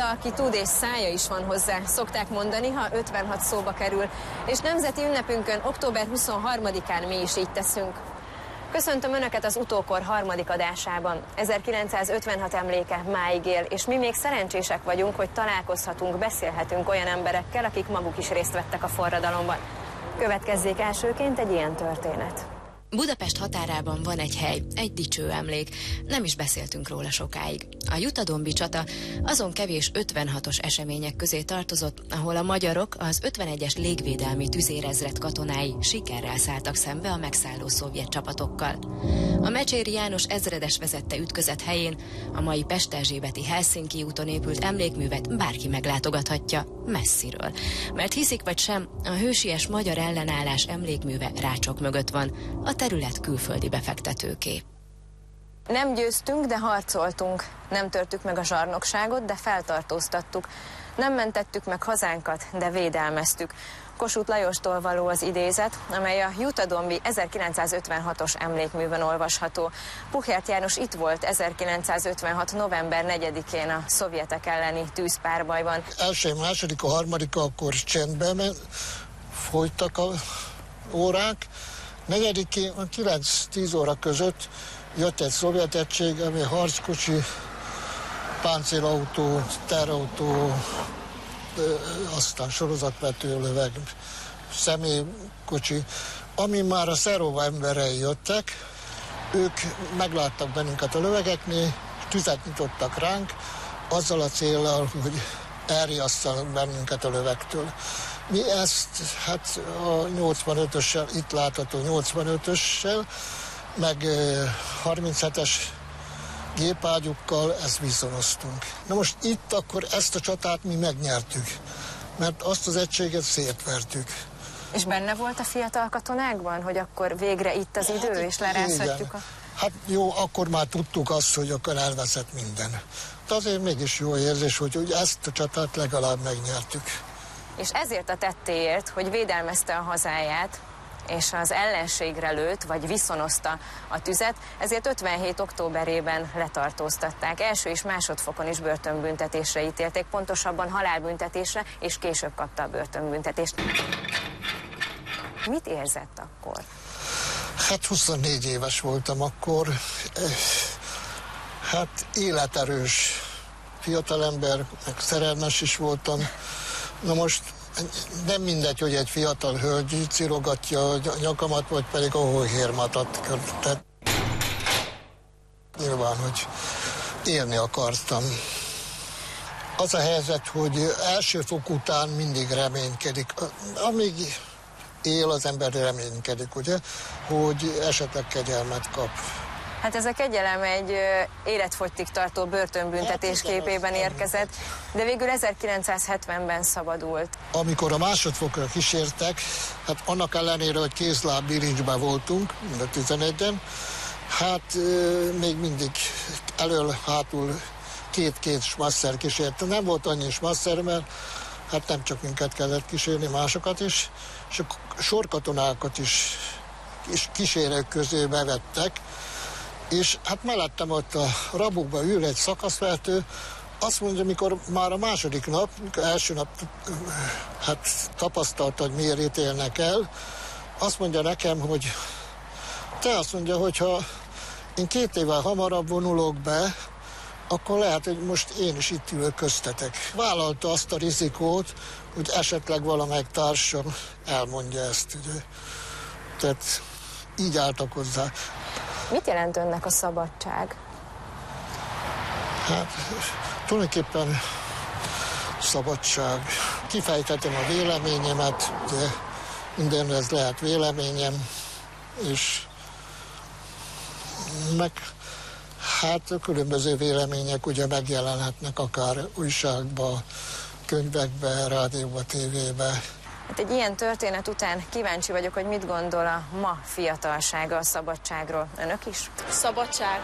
aki tud és szája is van hozzá, szokták mondani, ha 56 szóba kerül, és nemzeti ünnepünkön, október 23-án mi is így teszünk. Köszöntöm Önöket az Utókor harmadik adásában. 1956 emléke máig él, és mi még szerencsések vagyunk, hogy találkozhatunk, beszélhetünk olyan emberekkel, akik maguk is részt vettek a forradalomban. Következzék elsőként egy ilyen történet. Budapest határában van egy hely, egy dicső emlék. Nem is beszéltünk róla sokáig. A Jutadombi csata azon kevés 56-os események közé tartozott, ahol a magyarok az 51-es légvédelmi tüzérezred katonái sikerrel szálltak szembe a megszálló szovjet csapatokkal. A Mecséri János ezredes vezette ütközet helyén a mai Pest-Erzsébeti Helsinki úton épült emlékművet bárki meglátogathatja messziről. Mert hiszik vagy sem, a hősies magyar ellenállás emlékműve rácsok mögött van, a terület külföldi befektetőké. Nem győztünk, de harcoltunk. Nem törtük meg a zsarnokságot, de feltartóztattuk. Nem mentettük meg hazánkat, de védelmeztük. Kossuth Lajostól való az idézet, amely a Jutadombi 1956-os emlékművön olvasható. Puchert János itt volt 1956. november 4-én a szovjetek elleni tűzpárbajban. Első, második, harmadik, akkor csendben folytak a órák. Negyedikén 9-10 óra között jött egy szovjet egység, ami harckocsi, páncélautó, terautó, aztán sorozatvetőlöveg, személykocsi, ami már a Szerova emberei jöttek, ők megláttak bennünket a lövegeknél, tüzet nyitottak ránk, azzal a céllal, hogy elriasszanak bennünket a lövegtől. Mi ezt, hát a 85-össel, itt látható 85-össel, meg 37-es gépágyukkal ezt viszonoztunk. Na most itt akkor ezt a csatát mi megnyertük, mert azt az egységet szétvertük. És benne volt a fiatal katonákban, hogy akkor végre itt az idő, és lerázhatjuk a... Hát jó, akkor már tudtuk azt, hogy akkor elveszett minden. De azért mégis jó érzés, hogy ezt a csatát legalább megnyertük. És ezért a tettéért, hogy védelmezte a hazáját, és az ellenségre lőtt, vagy viszonozta a tüzet, ezért 57. októberében letartóztatták. Első és másodfokon is börtönbüntetésre ítélték, pontosabban halálbüntetésre, és később kapta a börtönbüntetést. Mit érzett akkor? Hát 24 éves voltam akkor. Hát életerős fiatalember, meg szerelmes is voltam. Na most nem mindegy, hogy egy fiatal hölgy cirogatja a nyakamat, vagy pedig a hóhérmatat. Tehát nyilván, hogy élni akartam. Az a helyzet, hogy első fok után mindig reménykedik. Amíg él, az ember reménykedik, ugye, hogy esetleg kegyelmet kap. Hát ez a kegyelem egy életfogytig tartó börtönbüntetés képében érkezett, de végül 1970-ben szabadult. Amikor a másodfokra kísértek, hát annak ellenére, hogy kézláb bilincsben voltunk, mind a 11-en, hát még mindig elől-hátul két smasszer kísérte. Nem volt annyi smasszer, mert hát nem csak minket kellett kísérni, másokat is, és a sorkatonákat is kísérők közé bevettek, és hát mellettem ott a rabokban ül egy szakaszvezető, azt mondja, mikor már a második nap, mikor első nap hát tapasztalta, hogy miért ítélnek el, azt mondja nekem, hogy te azt mondja, hogyha én 2 évvel hamarabb vonulok be, akkor lehet, hogy most én is itt ülök köztetek. Vállalta azt a rizikót, hogy esetleg valamelyik társam elmondja ezt, ugye. Tehát így álltak hozzá. Mit jelent önnek a szabadság? Hát tulajdonképpen szabadság. Kifejtettem a véleményemet, de mindenhez lehet véleményem, és meg hát különböző vélemények ugye megjelenhetnek akár újságba, könyvekbe, rádióba, tévébe. Hát egy ilyen történet után kíváncsi vagyok, hogy mit gondol a ma fiatalsága a szabadságról. Önök is? Szabadság.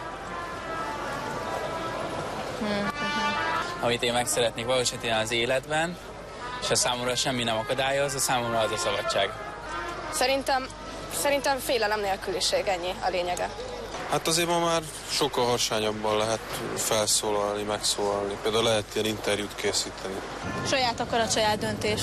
Amit én meg szeretnék valósítani az életben, és a számomra semmi nem akadályoz, a számomra az a szabadság. Szerintem félelem nélküliség, ennyi a lényege. Hát azért ma már sokkal harsányabban lehet felszólalni, megszólalni. Például lehet ilyen interjút készíteni. Saját akarat, saját döntés.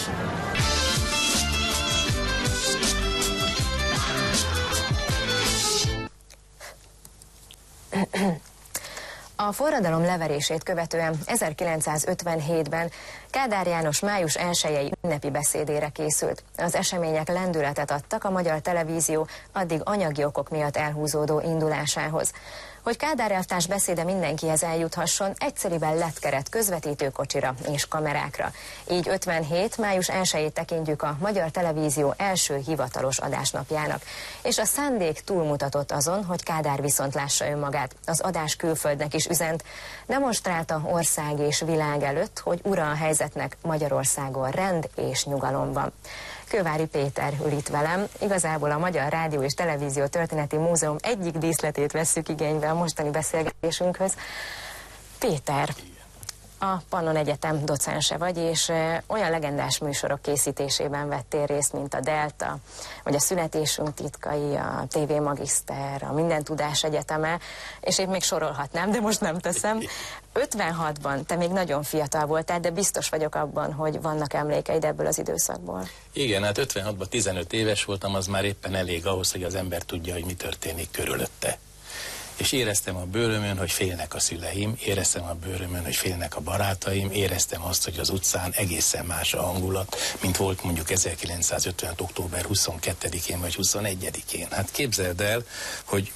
A forradalom leverését követően 1957-ben Kádár János május 1-i ünnepi beszédére készült. Az események lendületet adtak a magyar televízió addig anyagi okok miatt elhúzódó indulásához. Hogy Kádár elvtárs beszéde mindenkihez eljuthasson, egyszeriben lett keret közvetítőkocsira és kamerákra. Így 57. május 1-ét tekintjük a Magyar Televízió első hivatalos adásnapjának. És a szándék túlmutatott azon, hogy Kádár viszont lássa önmagát. Az adás külföldnek is üzent. Demonstrálta ország és világ előtt, hogy ura a helyzetnek, Magyarországon rend és nyugalom van. Kővári Péter ül itt velem. Igazából a Magyar Rádió és Televízió Történeti Múzeum egyik díszletét vesszük igénybe a mostani beszélgetésünkhöz. Péter, a Pannon Egyetem docense vagy, és olyan legendás műsorok készítésében vettél részt, mint a Delta, vagy a Születésünk titkai, a TV Magiszter, a Minden Tudás Egyeteme, és én még sorolhatnám, de most nem teszem. 56-ban te még nagyon fiatal voltál, de biztos vagyok abban, hogy vannak emlékeid ebből az időszakból. Igen, hát 56-ban 15 éves voltam, az már éppen elég ahhoz, hogy az ember tudja, hogy mi történik körülötte. És éreztem a bőrömön, hogy félnek a szüleim, éreztem a bőrömön, hogy félnek a barátaim, éreztem azt, hogy az utcán egészen más a hangulat, mint volt mondjuk 1955. október 22-én vagy 21-én. Hát képzeld el, hogy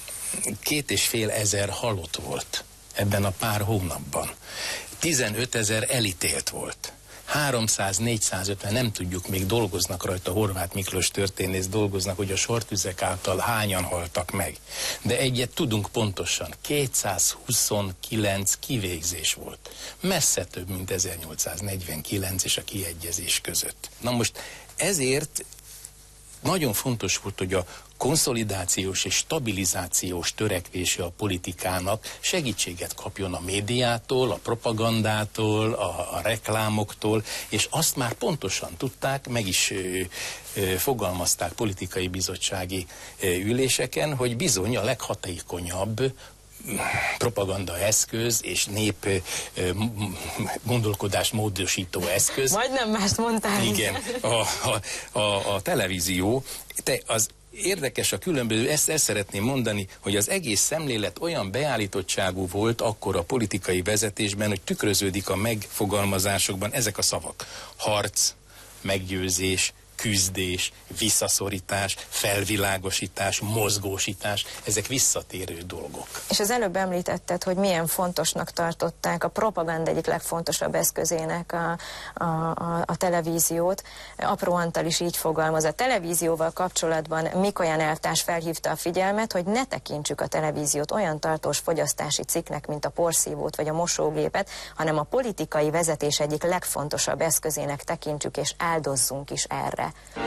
2500 halott volt ebben a pár hónapban. 15 000 elítélt volt. 300-450, nem tudjuk, még dolgoznak rajta, Horváth Miklós történész dolgoznak, hogy a sortüzek által hányan haltak meg. De egyet tudunk pontosan, 229 kivégzés volt. Messze több, mint 1849 és a kiegyezés között. Na most ezért nagyon fontos volt, hogy a konszolidációs és stabilizációs törekvése a politikának segítséget kapjon a médiától, a propagandától, a reklámoktól, és azt már pontosan tudták, meg is fogalmazták politikai bizottsági üléseken, hogy bizony a leghatékonyabb propaganda eszköz és nép gondolkodás módosító eszköz. Majdnem mást mondtál. Igen, a televízió, az érdekes a különböző, ezt szeretném mondani, hogy az egész szemlélet olyan beállítottságú volt akkor a politikai vezetésben, hogy tükröződik a megfogalmazásokban ezek a szavak. Harc, meggyőzés, küzdés, visszaszorítás, felvilágosítás, mozgósítás, ezek visszatérő dolgok. És az előbb említetted, hogy milyen fontosnak tartották a propaganda egyik legfontosabb eszközének a televíziót. Apró Antal is így fogalmaz. A televízióval kapcsolatban Mikoyan elvtárs felhívta a figyelmet, hogy ne tekintsük a televíziót olyan tartós fogyasztási cikknek, mint a porszívót vagy a mosógépet, hanem a politikai vezetés egyik legfontosabb eszközének tekintsük és áldozzunk is erre.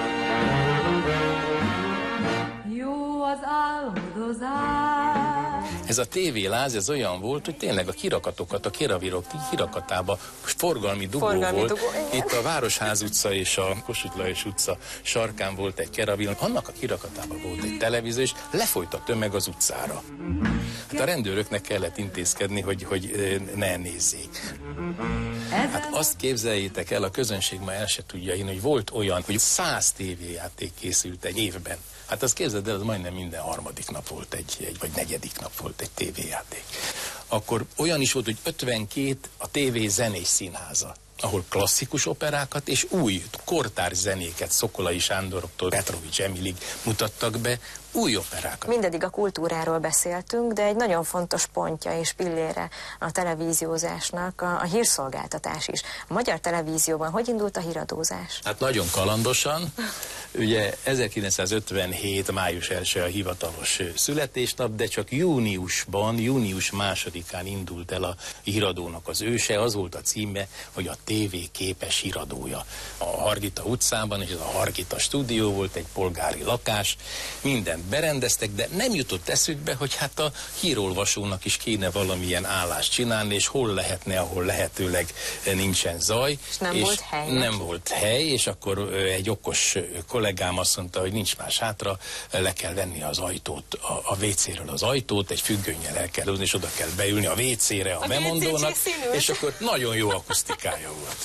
Jó az álmodozás. Ez a tévéláz, ez olyan volt, hogy tényleg a kirakatokat, a Kiravirok kirakatába forgalmi dugó volt. Itt a Városház utca és a Kossuth Lajos utca sarkán volt egy Keravil, annak a kirakatában volt egy televízió, és lefolyt a tömeg az utcára. Hát a rendőröknek kellett intézkedni, hogy ne nézzék. Hát azt képzeljétek el, a közönség ma el se tudja én, hogy volt olyan, hogy 100 tévéjáték készült egy évben. Hát azt képzeld el, az majdnem minden harmadik nap volt vagy negyedik nap volt egy tévéjáték. Akkor olyan is volt, hogy 52 a tévé zenés színháza, ahol klasszikus operákat és új, kortárs zenéket Szokolai Sándoroktól Petrovics Emilig mutattak be, új operákat. Mindeddig a kultúráról beszéltünk, de egy nagyon fontos pontja és pillére a televíziózásnak a hírszolgáltatás is. A Magyar Televízióban hogy indult a híradózás? Hát nagyon kalandosan. Ugye 1957. május 1 a hivatalos születésnap, de csak június 2-án indult el a híradónak az őse, az volt a címe, hogy a TV képes híradója. A Hargita utcában, és ez a Hargita stúdió volt, egy polgári lakás, minden mindent berendeztek, de nem jutott eszükbe, hogy hát a hírolvasónak is kéne valamilyen állást csinálni, és hol lehetne, ahol lehetőleg nincsen zaj. És nem volt hely. Nem volt hely, és akkor egy okos kollégám azt mondta, hogy nincs más hátra, le kell venni az ajtót, a WC-ről az ajtót, egy függönnyel el kell hozni, és oda kell beülni a WC-re a bemondónak, és akkor nagyon jó akusztikája volt.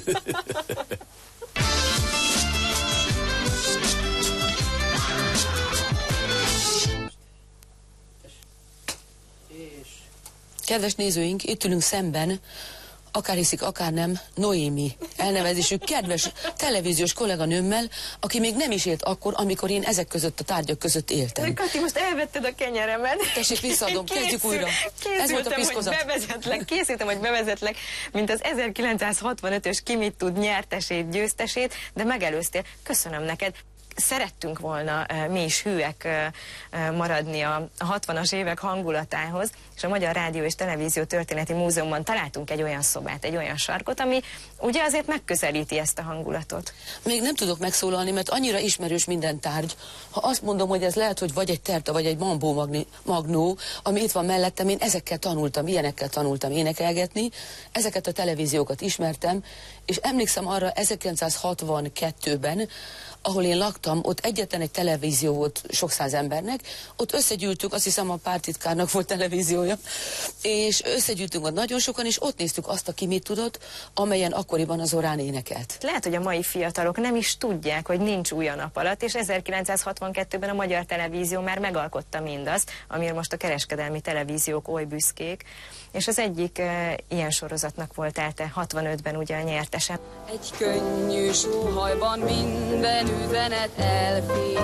Kedves nézőink, itt ülünk szemben, akár hiszik, akár nem, Noémi elnevezésű kedves televíziós kolléganőmmel, aki még nem is élt akkor, amikor én ezek között a tárgyak között éltem. Kati, most elvetted a kenyeremet. Tessék, visszaadom, kezdjük újra. Ez volt a piszkozat. Készültem, hogy bevezetlek, mint az 1965-ös Ki mit tud nyertesét, győztesét, de megelőztél. Köszönöm neked. Szerettünk volna mi is hűek maradni a 60-as évek hangulatához, és a Magyar Rádió és Televízió Történeti Múzeumban találtunk egy olyan szobát, egy olyan sarkot, ami ugye azért megközelíti ezt a hangulatot. Még nem tudok megszólalni, mert annyira ismerős minden tárgy. Ha azt mondom, hogy ez lehet, hogy vagy egy terta, vagy egy bambó magnó, ami itt van mellettem, én ezekkel tanultam, ilyenekkel tanultam énekelgetni, ezeket a televíziókat ismertem, és emlékszem arra 1962-ben, ahol én laktam, ott egyetlen egy televízió volt sok száz embernek, ott összegyűltünk, azt hiszem a pártitkárnak volt televíziója, és összegyűltünk ott nagyon sokan, és ott néztük azt, aki mit tudott, amelyen akkoriban az Orán énekelt. Lehet, hogy a mai fiatalok nem is tudják, hogy nincs új a nap alatt, és 1962-ben a Magyar Televízió már megalkotta mindazt, amiért most a kereskedelmi televíziók oly büszkék, és az egyik ilyen sorozatnak volt te 65-ben ugye a nyertese. Egy könnyű sóhajban minden üzenet elfér.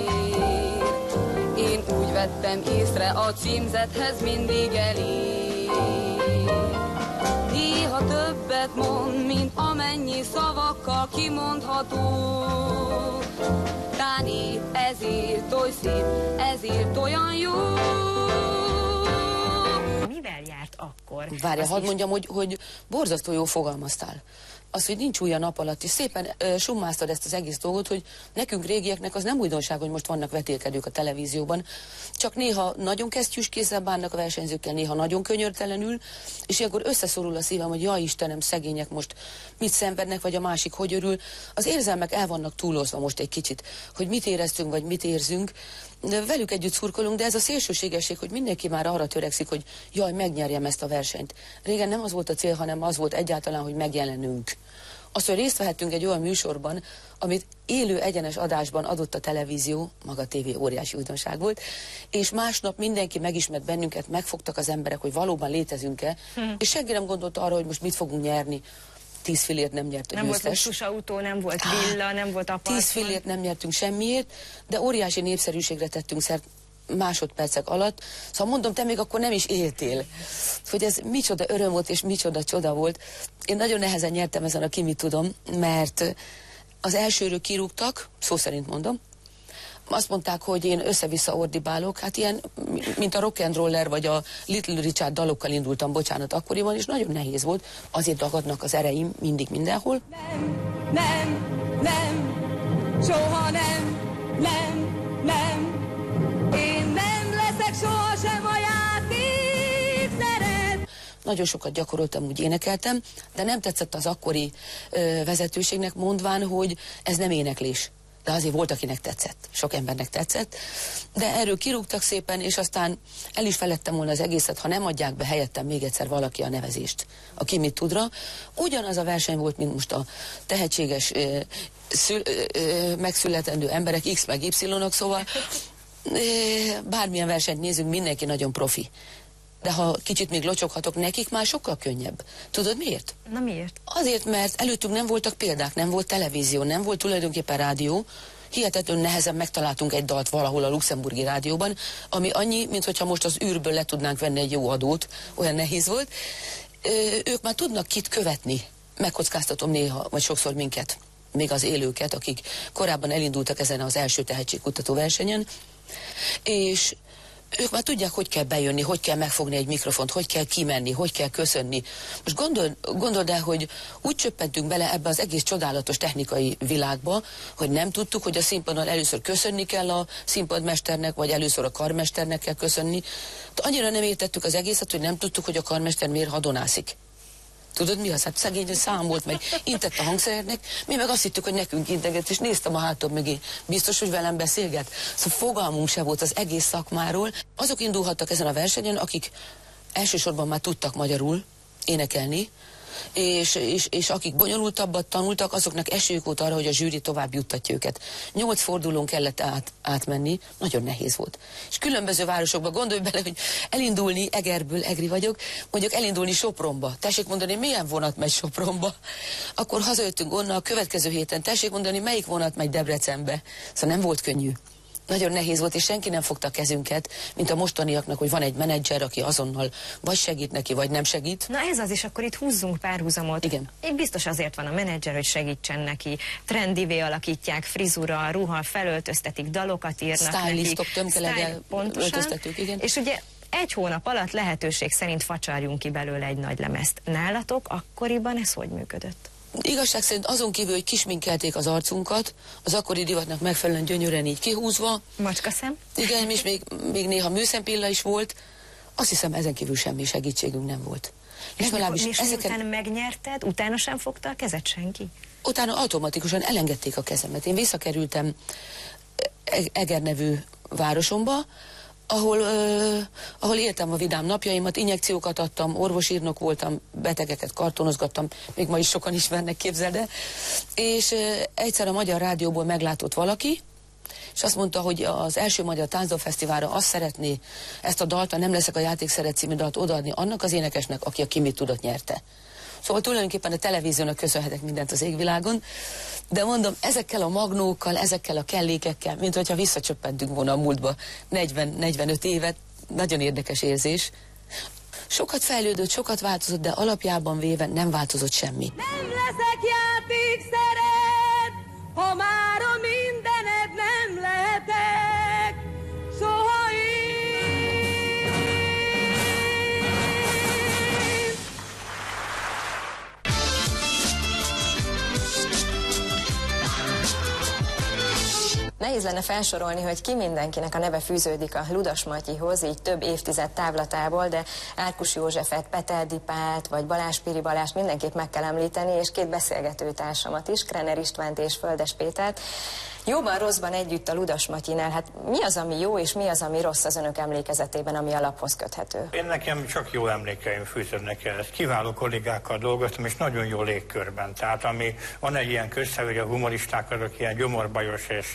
Én úgy vettem észre, a címzethez mindig elér. Néha többet mond, mint amennyi szavakkal kimondható. Tán épp ezért oly szép, ezért olyan jó. Mivel járt akkor? Várja, hadd mondjam, hogy borzasztó jó fogalmaztál. Az, hogy nincs új a nap alatt, és szépen summáztad ezt az egész dolgot, hogy nekünk régieknek az nem újdonság, hogy most vannak vetélkedők a televízióban, csak néha nagyon kesztyűs kézzel bánnak a versenyzőkkel, néha nagyon könyörtelenül, és ilyenkor összeszorul a szívem, hogy jaj Istenem, szegények most mit szenvednek, vagy a másik hogy örül. Az érzelmek el vannak túlozva most egy kicsit, hogy mit éreztünk, vagy mit érzünk, de velük együtt szurkolunk, de ez a szélsőségesség, hogy mindenki már arra törekszik, hogy jaj, megnyerjem ezt a versenyt. Régen nem az volt a cél, hanem az volt egyáltalán, hogy megjelenünk. Azt, hogy részt vehettünk egy olyan műsorban, amit élő egyenes adásban adott a televízió, maga a tévé óriási újdonság volt, és másnap mindenki megismert bennünket, megfogtak az emberek, hogy valóban létezünk-e, és senki nem gondolta arra, hogy most mit fogunk nyerni. 10 fillért nem nyert a győztes. Nem volt luxusautó, nem volt villa, nem volt apartman. 10 fillért nem nyertünk semmiért, de óriási népszerűségre tettünk szert másodpercek alatt. Szóval mondom, te még akkor nem is éltél. Hogy ez micsoda öröm volt, és micsoda csoda volt. Én nagyon nehezen nyertem ezen a Ki mit tudom, mert az elsőről kirúgtak, szó szerint mondom, azt mondták, hogy én össze-vissza ordibálok, hát ilyen, mint a rock and roller, vagy a Little Richard dalokkal indultam, bocsánat, akkoriban, és nagyon nehéz volt, azért dagadnak az ereim mindig mindenhol. Nem, soha nem, én nem leszek sohasem a játékszeret. Nagyon sokat gyakoroltam, úgy énekeltem, de nem tetszett az akkori vezetőségnek, mondván, hogy ez nem éneklés. De azért volt, akinek tetszett. Sok embernek tetszett. De erről kirúgtak szépen, és aztán el is feledtem volna az egészet, ha nem adják be helyettem még egyszer valaki a nevezést, a Ki mit tudra. Ugyanaz a verseny volt, mint most a tehetséges megszületendő emberek, X meg Y-ok, szóval bármilyen versenyt nézünk, mindenki nagyon profi. De ha kicsit még locsoghatok, nekik már sokkal könnyebb. Tudod miért? Na miért? Azért, mert előttünk nem voltak példák, nem volt televízió, nem volt tulajdonképpen rádió. Hihetetlenül nehezen megtaláltunk egy dalt valahol a luxemburgi rádióban, ami annyi, mint hogyha most az űrből le tudnánk venni egy jó adót, olyan nehéz volt. Ők már tudnak kit követni. Megkockáztatom néha, vagy sokszor minket, még az élőket, akik korábban elindultak ezen az első tehetségkutató versenyen, és ők már tudják, hogy kell bejönni, hogy kell megfogni egy mikrofont, hogy kell kimenni, hogy kell köszönni. Most gondold el, hogy úgy csöppentünk bele ebbe az egész csodálatos technikai világba, hogy nem tudtuk, hogy a színpadon először köszönni kell a színpadmesternek, vagy először a karmesternek kell köszönni. De annyira nem értettük az egészet, hogy nem tudtuk, hogy a karmester miért hadonászik. Tudod mi az? Hát szegény, hogy számolt meg, intett a hangszernek, mi meg azt hittük, hogy nekünk integet, és néztem a hátam mögé. Biztos, hogy velem beszélget? Szóval fogalmunk se volt az egész szakmáról. Azok indulhattak ezen a versenyen, akik elsősorban már tudtak magyarul énekelni, és akik bonyolultabbat tanultak, azoknak esélyük volt arra, hogy a zsűri tovább juttatja őket. 8 fordulón kellett átmenni, nagyon nehéz volt. És különböző városokba, gondolj bele, hogy elindulni, Egerből, Egri vagyok, mondjuk elindulni Sopronba. Tessék mondani, milyen vonat megy Sopronba? Akkor hazajöttünk onnan a következő héten, tessék mondani, melyik vonat megy Debrecenbe. Szóval nem volt könnyű. Nagyon nehéz volt, és senki nem fogta a kezünket, mint a mostaniaknak, hogy van egy menedzser, aki azonnal vagy segít neki, vagy nem segít. Na ez az, és akkor itt húzzunk párhuzamot. Igen. Én biztos azért van a menedzser, hogy segítsen neki. Trendivé alakítják, frizura, ruha, felöltöztetik, dalokat írnak Stylistok, tömkeleggel öltöztetők, igen. És ugye egy hónap alatt lehetőség szerint facsarjunk ki belőle egy nagy lemezt. Nálatok akkoriban ez hogy működött? Igazság szerint azon kívül, hogy kisminkelték az arcunkat, az akkori divatnak megfelelően gyönyörűen így kihúzva. Macskaszem? Igen, és még néha műszempilla is volt. Azt hiszem, ezen kívül semmi segítségünk nem volt. És miután megnyerted, utána sem fogta a kezed senki? Utána automatikusan elengedték a kezemet. Én visszakerültem Eger nevű városomba, ahol éltem a vidám napjaimat, injekciókat adtam, orvosírnok voltam, betegeket kartonozgattam, még ma is sokan ismernek, képzeld el. És egyszer a Magyar Rádióból meglátott valaki, és azt mondta, hogy az első Magyar Táncdalfesztiválra azt szeretné ezt a dalt, a Nem leszek a játékszeret című dalt odaadni annak az énekesnek, aki a Ki mit tudott nyerte. Szóval tulajdonképpen a televíziónak köszönhetek mindent az égvilágon, de mondom, ezekkel a magnókkal, ezekkel a kellékekkel, mint hogyha visszacsöppentünk volna a múltba 40-45 évet, nagyon érdekes érzés. Sokat fejlődött, sokat változott, de alapjában véve nem változott semmi. Nem leszek játékszeret, ha már a mindened nem lehetek, soha én. Nehéz lenne felsorolni, hogy ki mindenkinek a neve fűződik a Ludas Matyihoz, így több évtized távlatából, de Árkus Józsefet, Peteldi Pált vagy Balázs Piri Balást mindenképp meg kell említeni, és 2 beszélgetőtársamat is, Krenner Istvánt és Földes Pétert. Jóban, rosszban együtt a Ludas Matyinál, hát mi az, ami jó, és mi az, ami rossz az önök emlékezetében, ami alaphoz köthető? Én nekem csak jó emlékeim fűződnek ehhez. Kiváló kollégákkal dolgoztam, és nagyon jó légkörben. Tehát van egy ilyen közszerű, hogy a humoristák azok ilyen gyomorbajos és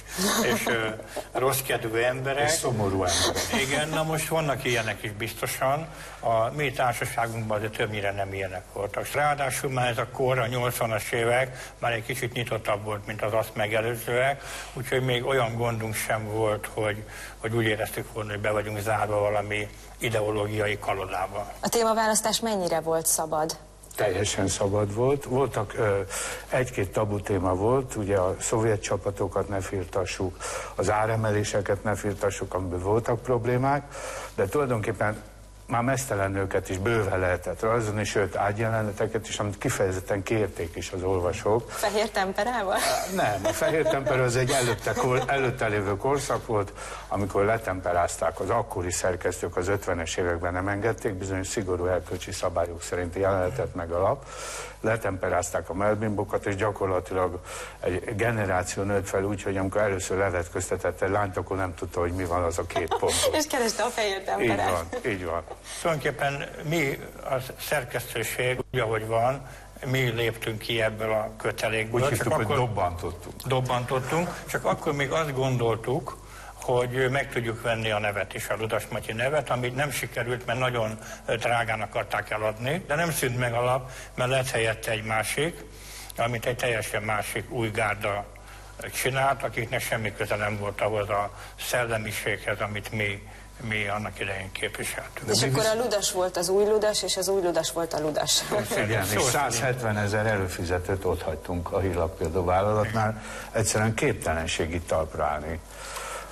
rossz kedvű emberek. És szomorú emberek. Igen, na most vannak ilyenek is biztosan. A mi társaságunkban azért többnyire nem ilyenek voltak. Ráadásul már ez a kor, a 80-as évek már egy kicsit nyitottabb volt, mint az azt megelőzőek, úgyhogy még olyan gondunk sem volt, hogy úgy éreztük volna, hogy be vagyunk zárva valami ideológiai kalodába. A témaválasztás mennyire volt szabad? Teljesen szabad volt. Voltak egy-két tabu téma volt, ugye a szovjet csapatokat ne firtassuk, az áremeléseket ne firtassuk, amiből voltak problémák, de tulajdonképpen már meztelen nőket is bőven lehetett rajzolni, sőt ágyjeleneteket is, amit kifejezetten kérték is az olvasók. Fehér temperával? Nem, a fehér tempera az egy előtte lévő korszak volt, amikor letemperázták az akkori szerkesztők az 50-es években nem engedték, bizonyos szigorú erkölcsi szabályok szerinti jelenetet meg a lap, letemperázták a melbimbokat, és gyakorlatilag egy generáció nőtt fel úgy, hogy amikor először levetköztetett egy lányt, akkor nem tudta, hogy mi van az a 2 pont. És kereste a fehér temperát. Így van, így van. Tulajdonképpen mi a szerkesztőség, úgy ahogy van, mi léptünk ki ebből a kötelékből. Úgy hittük, hogy dobbantottunk, csak akkor még azt gondoltuk, hogy meg tudjuk venni a nevet is, a Ludas Matyi nevet, amit nem sikerült, mert nagyon drágán akarták eladni, de nem szűnt meg a lap, mert lett helyette egy másik, amit egy teljesen másik új gárda csinált, akiknek semmi köze nem volt ahhoz a szellemiséghez, amit mi annak idején képviseltünk. És akkor a Ludas volt az új Ludas, és az új Ludas volt a Ludas. Igen, és 170 000 előfizetőt ott hagytunk a hírlapkiadó vállalatnál, egyszerűen képtelenség itt talpra állni.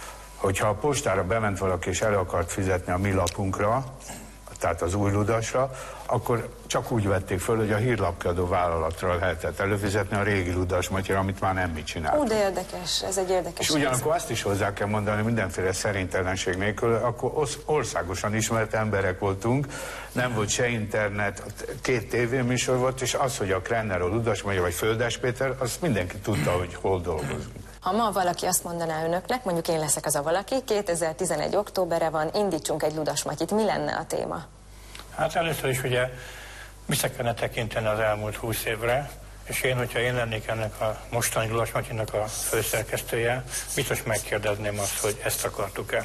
hogyha a postára bement valaki és el akart fizetni a mi lapunkra, tehát az új ludasra, akkor csak úgy vették föl, hogy a hírlapkiadó vállalatra lehetett előfizetni a régi ludasmatyira, amit már nem mi csináltunk. De érdekes, ez egy érdekes. És ugyanakkor azt is hozzá kell mondani, mindenféle szerintelenség nélkül, akkor országosan ismert emberek voltunk, nem volt se internet, 2 tévéműsor volt, és az, hogy a Krenner, a Ludasmagya vagy Földes Péter, azt mindenki tudta, hogy hol dolgozunk. Ha ma valaki azt mondaná önöknek, mondjuk én leszek az a valaki, 2011. októberre van, indítsunk egy Ludasmatyit, mi lenne a téma? Hát először is ugye vissza kellene tekinteni az elmúlt 20 évre, és hogyha én lennék ennek a mostani Ludasmatyinak a főszerkesztője, biztos megkérdezném azt, hogy ezt akartuk-e.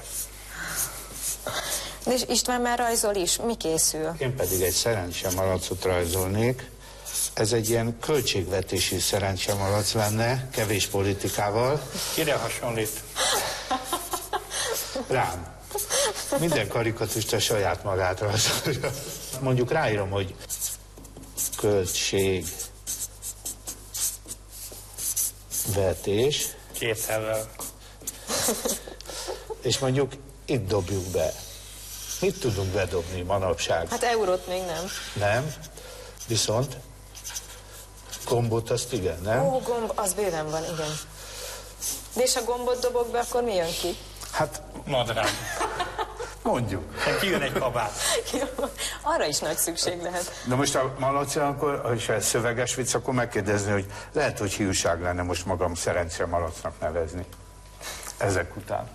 És István már rajzol is, mi készül? Én pedig egy szerencsemalacot rajzolnék. Ez egy ilyen költségvetési szerencsemalac lenne, kevés politikával. Kire hasonlít? Rám. Minden karikaturista saját magát rajzolja. Mondjuk ráírom, hogy költségvetés. 2 szellel. És mondjuk itt dobjuk be. Mit tudunk bedobni manapság? Hát eurót még nem. Nem, viszont gombot azt igen, nem? Ó, gomb, az bőven van, igen. De és ha gombot dobok be, akkor mi jön ki? Hát madrág. Mondjuk. Hát kijön egy kabát. Arra is nagy szükség lehet. Na most a Malaci, akkor, ha ez szöveges vicc, akkor megkérdezni, hogy lehet, hogy hiúság lenne most magam szerencsemalacnak nevezni. Ezek után.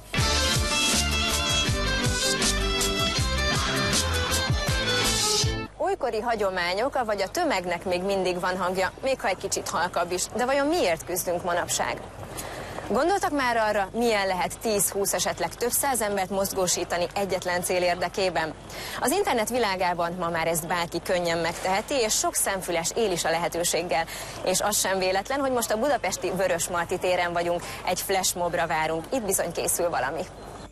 Újkori hagyományok, vagy a tömegnek még mindig van hangja, még ha egy kicsit halkabb is. De vajon miért küzdünk manapság? Gondoltak már arra, milyen lehet 10-20, esetleg több száz embert mozgósítani egyetlen cél érdekében? Az internet világában ma már ezt bárki könnyen megteheti, és sok szemfüles él is a lehetőséggel. És az sem véletlen, hogy most a budapesti Vörösmarty téren vagyunk, egy flashmobra várunk, itt bizony készül valami.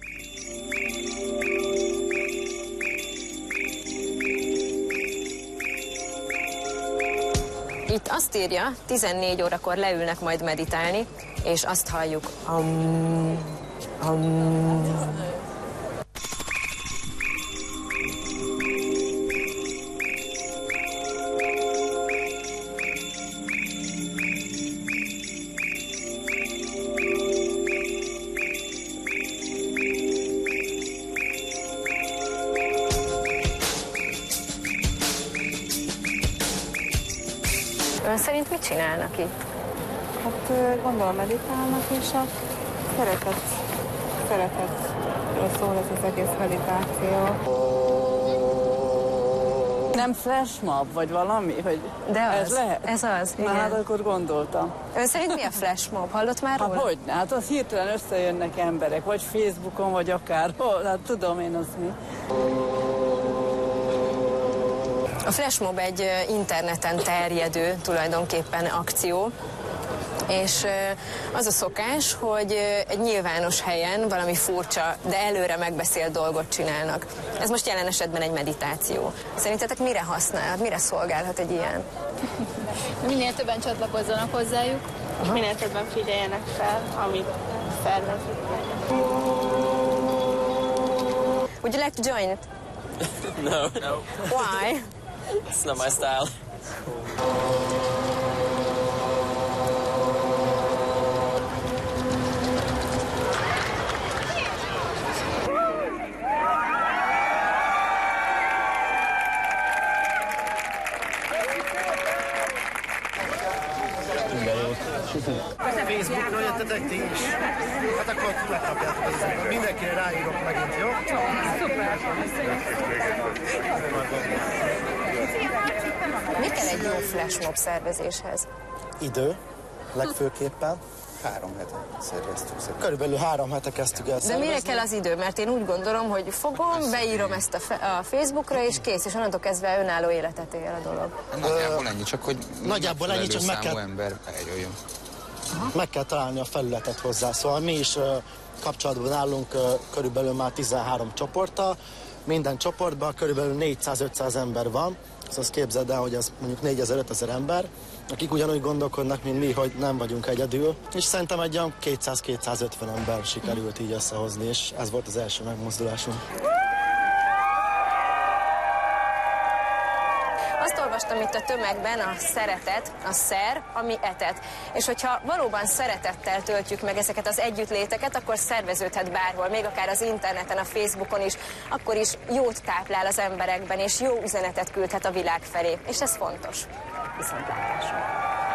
Itt azt írja, 14 órakor leülnek majd meditálni, és azt halljuk. Ön szerint mit csinálnak itt? Hát gondolom meditálnak, és a szeretetről szól ez az egész meditáció. Nem flashmob, vagy valami? Hogy de az, ez lehet? Ez az, igen. Na hát akkor gondoltam. Ön szerint mi a flashmob? Hallott már róla? Hát hogyne, hát az hirtelen összejönnek emberek, vagy Facebookon, vagy akárhol, hát tudom én az mi. A flashmob egy interneten terjedő tulajdonképpen akció, és az a szokás, hogy egy nyilvános helyen valami furcsa, de előre megbeszélt dolgot csinálnak. Ez most jelen esetben egy meditáció. Szerintetek mire használhat, mire szolgálhat egy ilyen? Minél többen csatlakozzanak hozzájuk, és minél többen figyeljenek fel, amit szervezünk. Would you like to join it? No. Why? It's not my style. Facebookra jöttetek ti is? Hát akkor lekapjátok, mindenkire ráírok megint, jó? Szuper! Mi kell egy jó flashmob szervezéshez? Idő, legfőképpen. 3 hete szerveztük. Körülbelül 3 hete kezdtük el szervezni. De mire kell az idő? Mert én úgy gondolom, hogy fogom, beírom ezt a Facebookra, és kész, és onnantól kezdve önálló életet él a dolog. Nagyjából ennyi, csak hogy nagyjából ennyi, csak meg kell... ember eljöjjön. Meg kell találni a felületet hozzá, szóval mi is kapcsolatban állunk körülbelül már 13 csoporttal. Minden csoportban körülbelül 400-500 ember van, szóval képzeld el, hogy az mondjuk 4000-5000 ember, akik ugyanúgy gondolkodnak, mint mi, hogy nem vagyunk egyedül, és szerintem egy olyan 200-250 ember sikerült így összehozni, és ez volt az első megmozdulásunk. Azt olvastam itt a tömegben, a szeretet, a szer, ami etet. És hogyha valóban szeretettel töltjük meg ezeket az együttléteket, akkor szerveződhet bárhol, még akár az interneten, a Facebookon is, akkor is jót táplál az emberekben, és jó üzenetet küldhet a világ felé. És ez fontos. Viszontlátásra.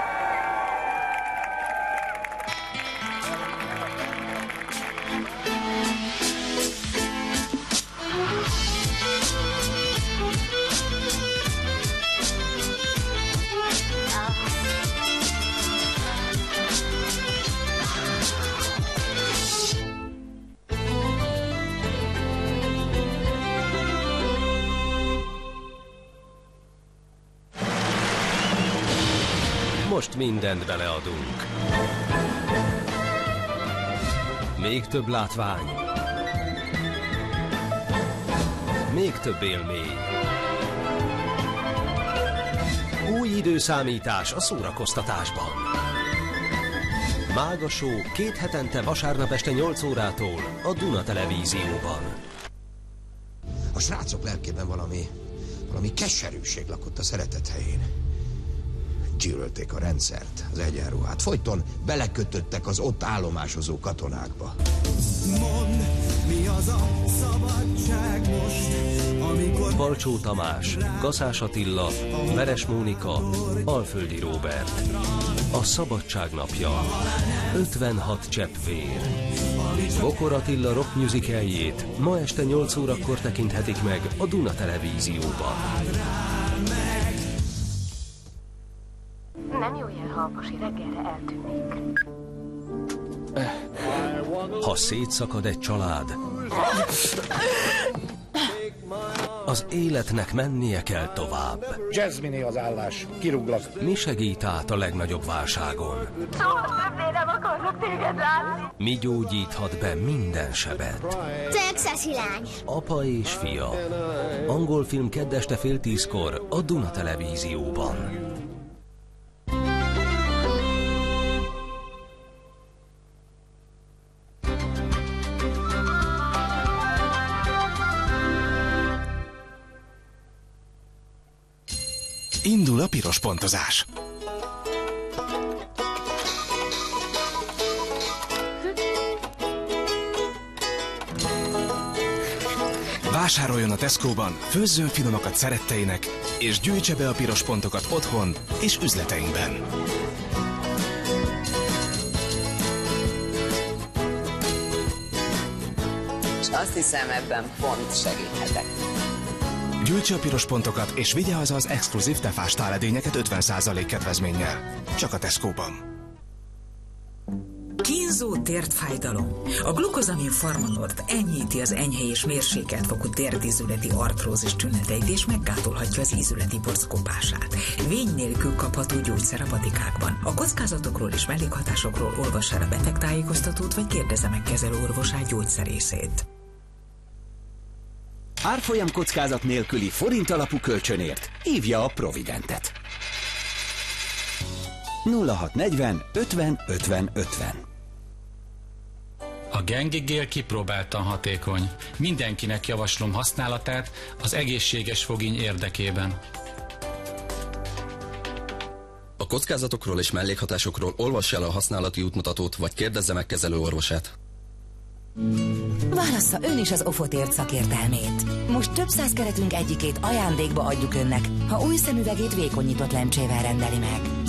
Most mindent beleadunk. Még több látvány. Még több élmény. Új időszámítás a szórakoztatásban. Mága Show 2 hetente vasárnap este 8 órától a Duna Televízióban. A srácok lelkében valami keserűség lakott a szeretet helyén. Gyűlölték a rendszert, az egyenruhát. Folyton belekötöttek az ott állomásozó katonákba. Mondd, mi az a szabadság most, amikor... Balcsó Tamás, Kaszás Attila, Veres Mónika, Alföldi Róbert. A szabadság napja. 56 csepp vér. Bokor Attila rock musicaljét ma este 8 órakor tekinthetik meg a Duna Televízióban. Nem jó jel, ha a pasi reggelre eltűnik. Ha szétszakad egy család, az életnek mennie kell tovább. Jasmine az állás, kirúglak. Mi segít át a legnagyobb válságon? Soha többé nem akarok téged látni. Mi gyógyíthat be minden sebet? Texasi lány. Apa és fia. Angol film kedd este 9:30 a Duna Televízióban. Indul a piros pontozás. Vásároljon a Tesco-ban, főzzön finomakat szeretteinek, és gyűjtse be a piros pontokat otthon és üzleteinkben. És azt hiszem, ebben pont segíthetek. Gyűjtse a piros pontokat, és vigye haza az exkluzív tefás táledényeket 50% kedvezménnyel. Csak a Tesco-ban. Kínzó térdfájdalom. A glukozamin Farmanord enyhíti az enyhe és mérsékelt fokú térdízületi artrózis tüneteit, és meggátolhatja az ízületi porckopását. Vény nélkül kapható gyógyszer a patikákban. A kockázatokról és mellékhatásokról olvassa el a betegtájékoztatót, vagy kérdezze meg kezelőorvosát gyógyszerészét. Árfolyam kockázat nélküli forint alapú kölcsönért hívja a Providentet. 0640 50 50 50. A Gengigél kipróbáltan hatékony. Mindenkinek javaslom használatát az egészséges foginy érdekében. A kockázatokról és mellékhatásokról olvassa el a használati útmutatót, vagy kérdezze meg kezelőorvosát. Válassza ön is az Ofotért szakértelmét. Most több száz keretünk egyikét ajándékba adjuk önnek, ha új szemüvegét vékony nyitott lencsével rendeli meg.